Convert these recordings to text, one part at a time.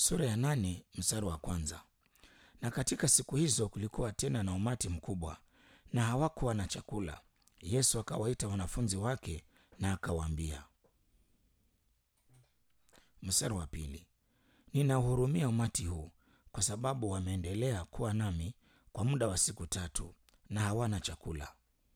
Sura ya 8 mstari wa kwanza. Na katika siku hizo kulikuwa tena na umati mkubwa, na hawakuwa na chakula. Yesu akawaita wanafunzi wake na akawaambia. Mstari wa pili. Ninauhurumia umati huu, kwa sababu wameendelea kuwa nami kwa muda wa siku 3 na hawana chakula.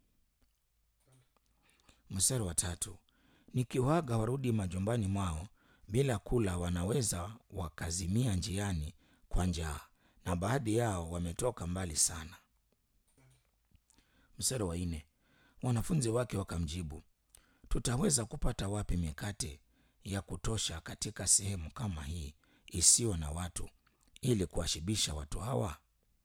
Mstari wa 3. Nikiwaaga warudi majumbani mwao bila kula, wanaweza wakazimia njiani kwa njaa, na baadhi yao wametoka mbali sana. Mstari wa 4. Wanafunzi wake wakamjibu, tutaweza kupata wapi mikate ya kutosha katika sehemu kama hii isiyo na watu, ili kuwashibisha watu hawa?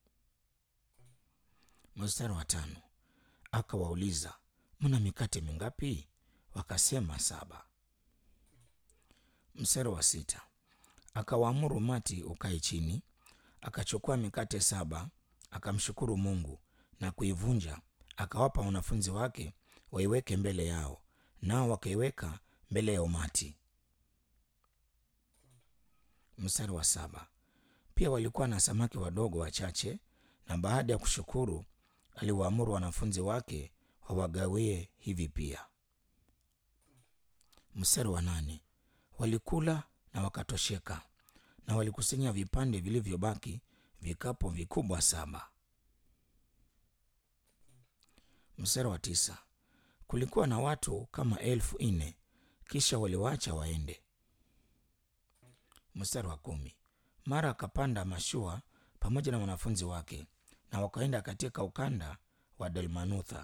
Mstari wa 5. Akawauliza, mna mikate mingapi? Wakasema 7. Mstari wa 6. Akawaamuru umati ukae chini, akachukua mikate 7, akamshukuru Mungu na kuivunja, akawapa wanafunzi wake waiweke mbele yao, nao wakaiweka mbele ya umati. Mstari wa 7. Pia walikuwa na samaki wadogo wachache, na baada ya kushukuru aliwaamuru wanafunzi wake wawagawie hivi pia. Mstari wa 8. Walikula na wakatosheka, na walikusanya vipande vilivyobaki vikapu vikubwa 7. Mstari wa 9. Kulikuwa na watu kama 4,000, kisha waliwaacha waende. Mstari wa 10. Mara akapanda mashua pamoja na wanafunzi wake, na wakaenda katika ukanda wa Dalmanutha.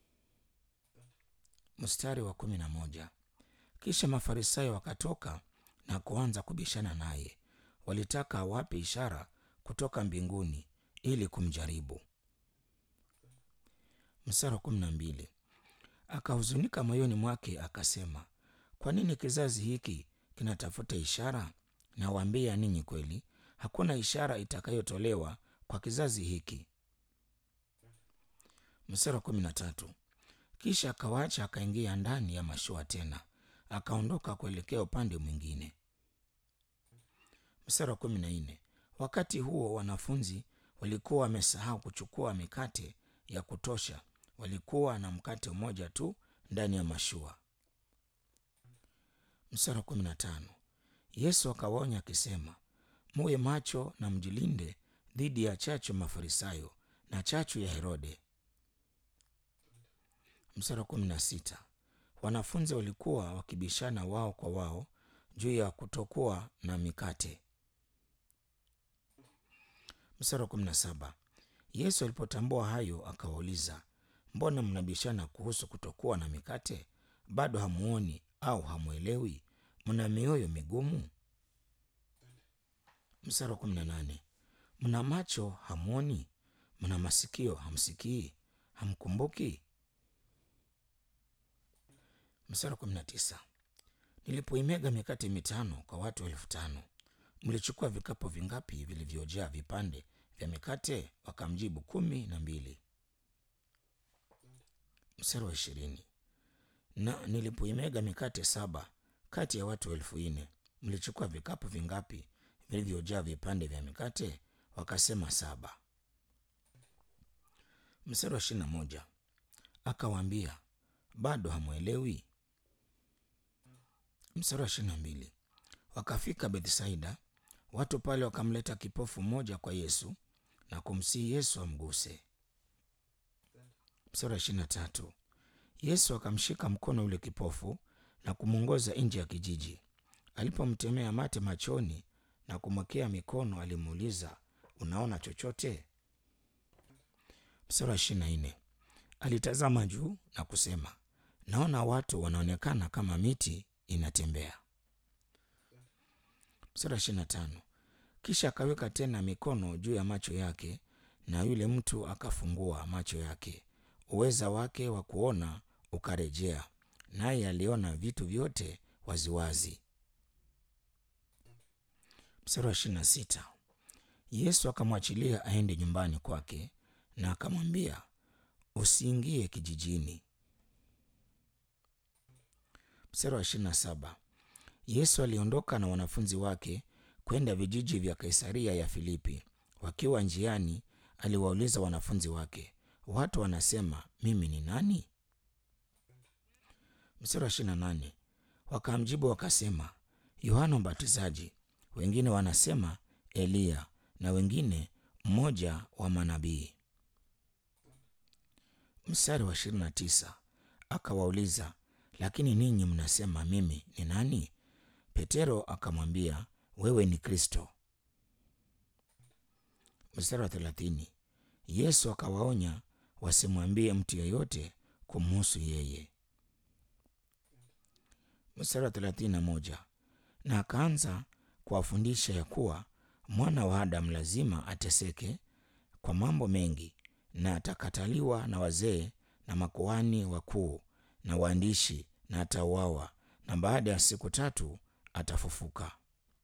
Mstari wa 11. Kisha Mafarisayo wakatoka na kuanza kubishana naye, walitaka awape ishara kutoka mbinguni ili kumjaribu. Mstari wa 12. Akahuzunika moyoni mwake akasema, kwa nini kizazi hiki kinatafuta ishara? Nawaambia ninyi kweli, hakuna ishara itakayotolewa kwa kizazi hiki. Mstari wa 13. Kisha akawaacha akaingia ndani ya mashua tena, akaondoka kuelekea upande mwingine. Mstari wa 14. Wakati huo wanafunzi walikuwa wamesahau kuchukua mikate ya kutosha, walikuwa na mkate mmoja tu ndani ya mashua. Mstari wa 15. Yesu akawaonya akisema, muwe macho na mjilinde dhidi ya chachu Mafarisayo na chachu ya Herode. Mstari wa 16. Wanafunzi walikuwa wakibishana wao kwa wao juu ya kutokuwa na mikate. Mstari wa 17. Yesu alipotambua hayo akawauliza, mbona mnabishana kuhusu kutokuwa na mikate? Bado hamuoni au hamuelewi? Mna mioyo migumu? Mstari wa 18. Mna macho hamuoni? Mna masikio hamsikii? Hamkumbuki? Mstari wa 19. Nilipoimega mikate 5 kwa watu 5,000, mlichukua vikapu vingapi vilivyojaa vipande vya mikate? Wakamjibu 12. Mstari wa 20. Na nilipoimega mikate 7 kati ya watu 4,000, mlichukua vikapu vingapi vilivyojaa vipande vya mikate? Wakasema 7. Mstari wa 21. Akawaambia, bado hamwelewi? Mstari wa 22. Wakafika Bethsaida, watu pale wakamleta kipofu mmoja kwa Yesu na kumsihi Yesu amguse. Mstari wa 23. Yesu akamshika mkono ule kipofu na kumwongoza nje ya kijiji. Alipomtemea mate machoni na kumwekea mikono, alimuuliza, unaona chochote? Mstari wa 24. Alitazama juu na kusema, naona watu wanaonekana kama miti inatembea. Mstari wa 25. Kisha akaweka tena mikono juu ya macho yake, na yule mtu akafungua macho yake, uweza wake wa kuona ukarejea, naye aliona vitu vyote waziwazi. Mstari wa 26. Yesu akamwachilia aende nyumbani kwake na akamwambia, usiingie kijijini. Mstari wa 27. Yesu aliondoka na wanafunzi wake kwenda vijiji vya Kaisaria ya Filipi. Wakiwa njiani, aliwauliza wanafunzi wake, watu wanasema mimi ni nani? Mstari wa 28, wakamjibu wakasema, Yohana Mbatizaji, wengine wanasema Eliya, na wengine mmoja wa manabii. Mstari wa 29, akawauliza, lakini ninyi mnasema mimi ni nani? Petero akamwambia, wewe ni Kristo. Mstari wa 30, Yesu akawaonya wasimwambie mtu yeyote kumhusu yeye. Mstari wa 31, na akaanza kuwafundisha ya kuwa mwana wa Adamu lazima ateseke kwa mambo mengi, na atakataliwa na wazee na makuhani wakuu na waandishi, na atauawa, na baada ya siku 3 atafufuka.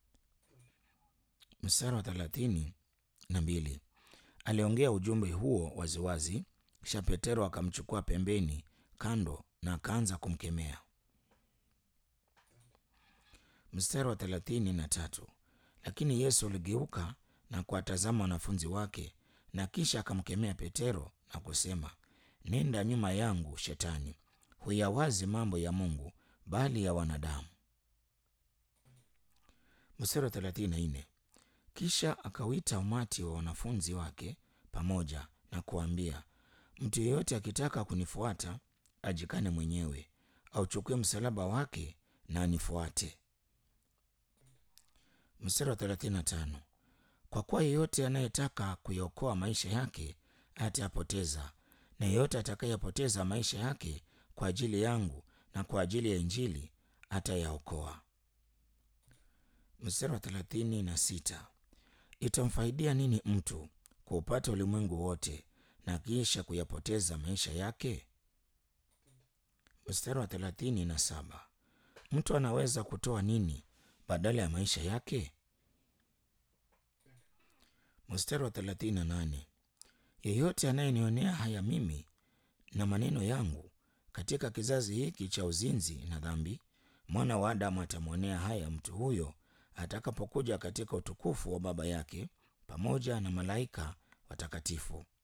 Mstari wa 32, aliongea ujumbe huo waziwazi, kisha Petero akamchukua pembeni kando na akaanza kumkemea. Mstari wa 33, lakini Yesu aligeuka na kuwatazama wanafunzi wake, na kisha akamkemea Petero na kusema, nenda nyuma yangu Shetani, huyawazi mambo ya Mungu bali ya wanadamu. Mstari wa 34, kisha akawita umati wa wanafunzi wake pamoja na kuambia, mtu yeyote akitaka kunifuata ajikane mwenyewe, auchukue msalaba wake na anifuate. Mstari wa 35, kwa kuwa yeyote anayetaka kuyaokoa maisha yake atayapoteza, na yeyote atakayepoteza maisha yake kwa ajili yangu na kwa ajili ya Injili atayaokoa. Mstari wa 36, itamfaidia nini mtu kuupata ulimwengu wote na kisha kuyapoteza maisha yake? Mstari wa 37, mtu anaweza kutoa nini badala ya maisha yake? Mstari wa 38, yeyote anayenionea haya mimi na maneno yangu katika kizazi hiki cha uzinzi na dhambi, mwana wa Adamu atamwonea haya mtu huyo atakapokuja katika utukufu wa Baba yake pamoja na malaika watakatifu.